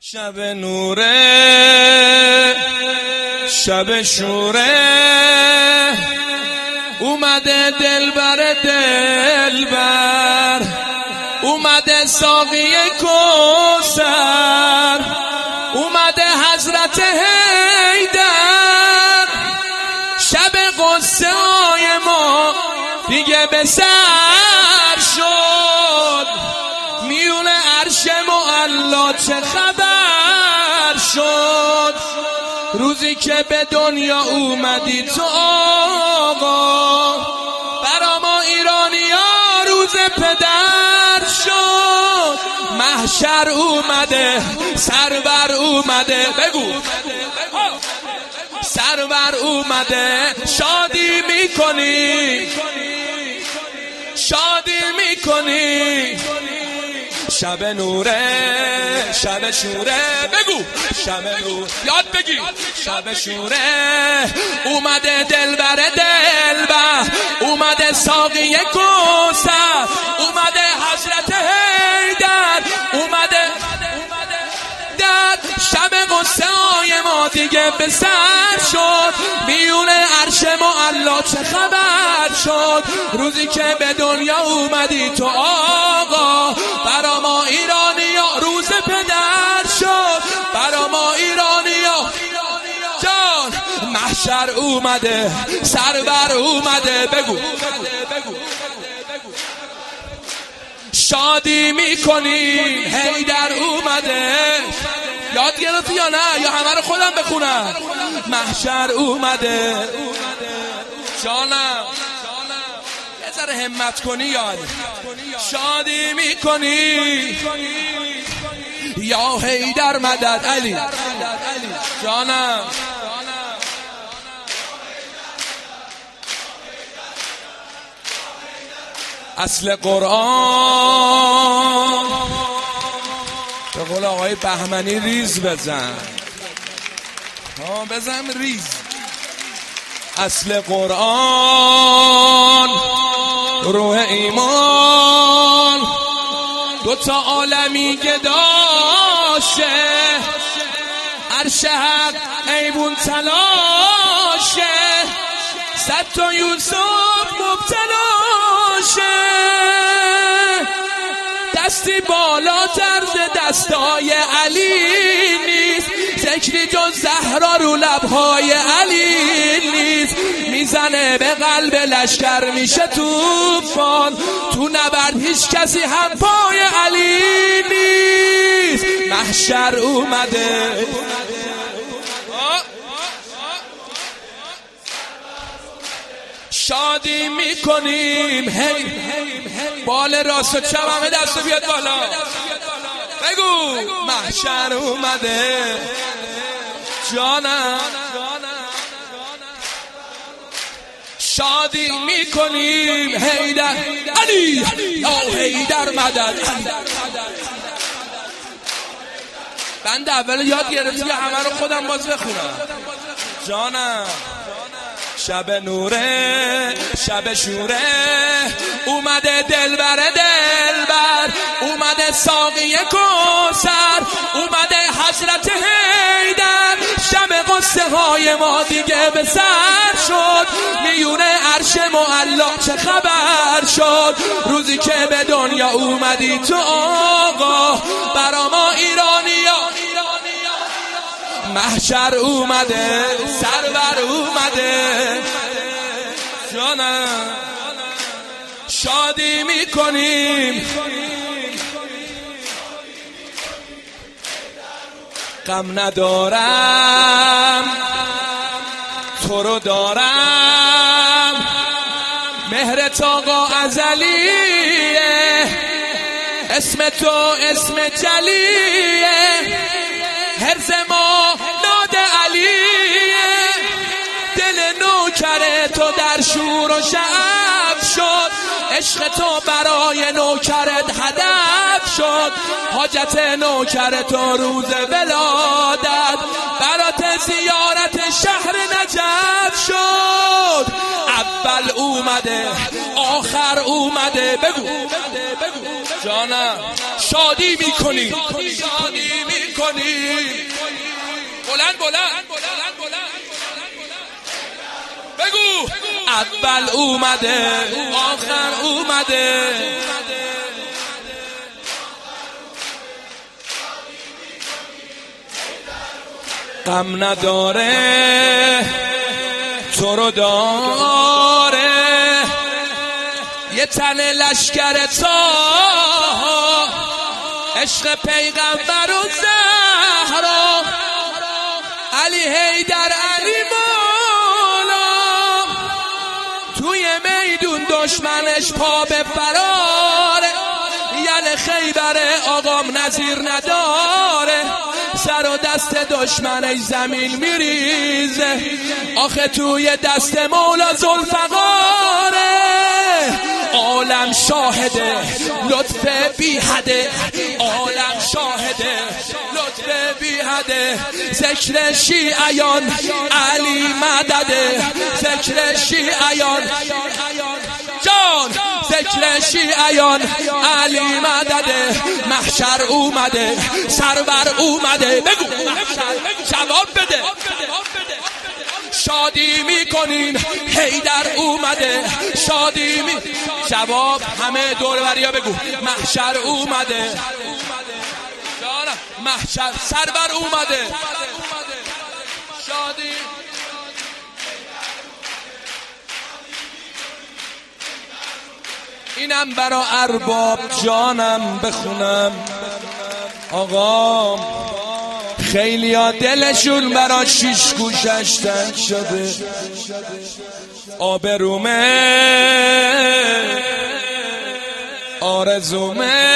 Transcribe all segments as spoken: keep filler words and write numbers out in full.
شب نوره شب شوره اومده دلبر دلبر اومده ساقی کوثر اومده حضرت حیدر شب قصه های ما دیگه به سر شد میون عرش معلا چه خبر شد روزی که به دنیا اومدی تو آقا برا ما ایرانی ها روز پدر شد محشر اومده سرور اومده بگو سرور اومده شادی میکنی شادی میکنی شب نوره شب شوره بگو شب نور یاد بگی شب شوره اومده دلبر دلبر اومده ساقی کوثر اومده حضرت حیدر اومده در شب قصه های ما دیگه به سر شد میون عرش معلا چه خبر شد روزی که به دنیا اومدی تو آقا برا ما ایرانی ها روز پدر شد برا ما ایرانی ها جان محشر اومده سرور اومده بگو شادی میکنیم حیدر اومده یاد گرفتی یا نه یا همه رو خودم بخونم محشر اومده جانم یه ذره همت کنی یاد شادی میکنی یا حیدر مدد علی جانم اصل قرآن به قول آقای بهمنی ریز بزن ها بزن ریز اصل قرآن روح ایمان دوتا عالمی که داشه عرش حق ایبون تلاشه صد تا یوسف مبتلاشه دستی بالاتر ز دستای علی نیست ذکری جز زهرا رو لبهای علی نیست میزنه به قلب لشکر میشه توفان تو نبرد هیچ کسی هم پای علی نیست محشر اومده شادی میکنیم هی بال راست و چپ همه دستو بیاد بالا بگو محشر اومده جانم شادی میکنیم حیدر علی یا حیدر مدد بند اول یاد گرفتی همه رو خودم باز بخونم جانم شب نوره شب شوره اومده دلبر دلبر اومده ساقی کوثر اومده حضرت حیدر شب قصه های ما دیگه به سر شد میون عرش معلا چه خبر شد روزی که به دنیا اومدی تو آقا برا ما ایرانی ها محشر اومده سرور اومده جانم شادی میکنیم غم ندارم تو رو دارم مهر آقا ازلیه اسم تو اسم جلیه هرز ما ناد علیه دل نوکر تو در شور و شعب شد عشق تو برای نوکرت هدف شد حاجت نوکر تو روز ولادت برات زیارت شهر نجف شد اول اومده آخر اومده بگو جانم شادی میکنی شادی میکنی میکنیم. بلند بلند بلند بلند بگو. اول اومده آخر اومده، غم نداره تو رو داره، یه تن لشکر تا عشق پیغمبر و زهرا، علی حیدر علی مولا، توی میدون دشمنش پا به فراره، یل خیبر آقام نظیر نداره، سر و دست دشمنش زمین میریزه، آخه توی دست مولا ذوالفقاره، عالم شاهده لطف بی حده، عالم شاهده لطف بی حده، ذکر شیعیان علی مدده، ذکر شیعیان جان، ذکر شیعیان علی مدده، محشر اومده سرور اومده، بگو جواب بده، شادی میکنیم حیدر اومده، شادی می جواب همه دوروریا بگو محشر اومده، جانم محشر سرور اومده، شادی اینم برا ارباب جانم بخونم. آقا خیلی ها دلشون برا شیش گوشش تنگ شده، آبرومه آرزومه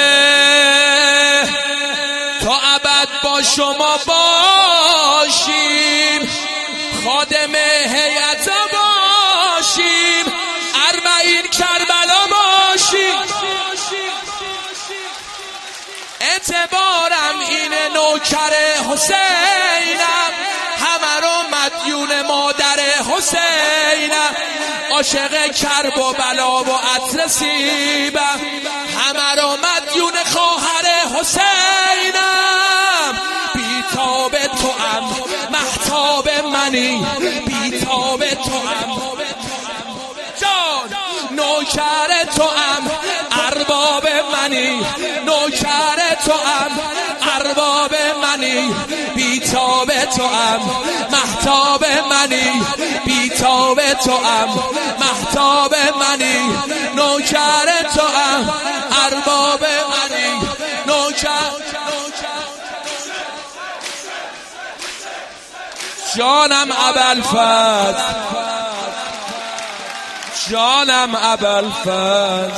تا ابد با شما باشیم، خادم هیئت باشیم، اربعین کربلا باشیم، اعتبارم اینه نوکر حسینم، همه رو مدیون مادر حسینم، عاشق کرب و بلا و عطر سیبم، همه رو مدیون خواهر حسینم، بیتاب تو ام مهتاب منی، بیتاب تو ام جان، نوکر تو ام ارباب منی، نوکر تو ام ارباب منی، بیتاب تو ام مهتاب منی، بیتاب تو ام مهتاب منی، نوکر تو ام ارباب منی، نوکر جانم ابوالفضل، جانم ابوالفضل،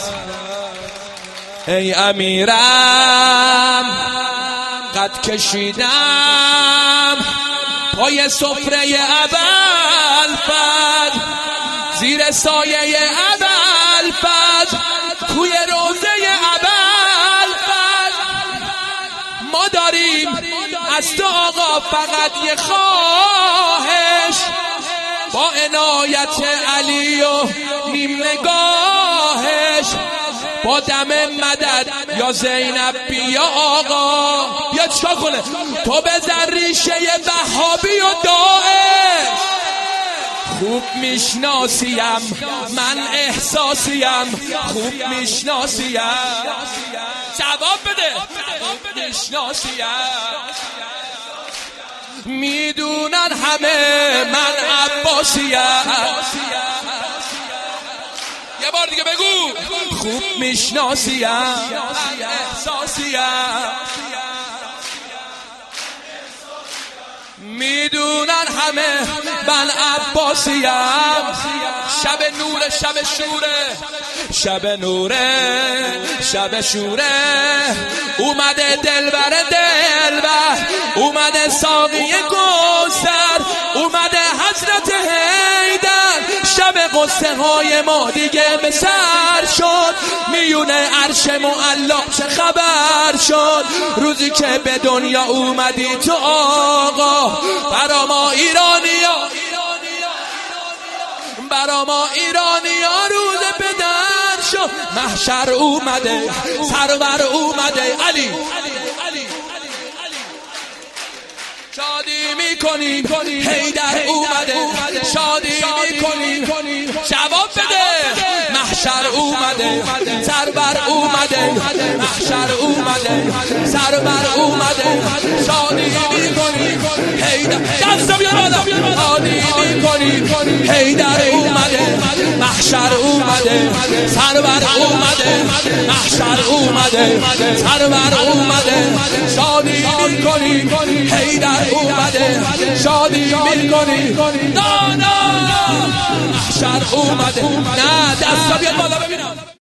ای امیرم قد کشیدم پای سفره ابوالفضل، زیر سایه ابوالفضل، توی روضه ابوالفضل، ما داریم از تو آقا فقط یه خواهش، با عنایت علی و نیم نگاهش، با دم مدد یا زینب بیا آقا، بیا چیکار کنه تو بزن ریشه وهابی و داعش، خوب میشناسیم من احساسیم، خوب میشناسیم جواب بده، خوب میشناسیم میدونن همه من عباسیم، یه بار دیگه بگو خوب میشناسیم احساسیم، میدونن همه من عباسیم، شب نوره شب شوره، شب نوره شب شوره، اومده دلبر دلبر، اومده ساقی گوسر، اومده حضرت حیدر، شب قصه های ما دیگه به سر شد، میونه عرش معلا چه خبر شد، روزی که به دنیا اومدی تو آقا، برا ما ایرانیا، برا ما ایرانیا روز بدر شد، محشر اومده سرور اومده، علی میکنیم، حیدر اومده شادی میکنیم. جواب بده محشر اومده، سربر اومده، محشر اومده، سربر اومده، شادی میکنیم. حیدر دست بیار بالا، شادی میکنیم. حیدر اومده، محشر اومده، سربر اومده، محشر اومده، سربر اومده، شادی میکنیم. حیدر اومده شادی میکنیم. نه نه محشر اومده. نه دستا بیار بالا ببینم.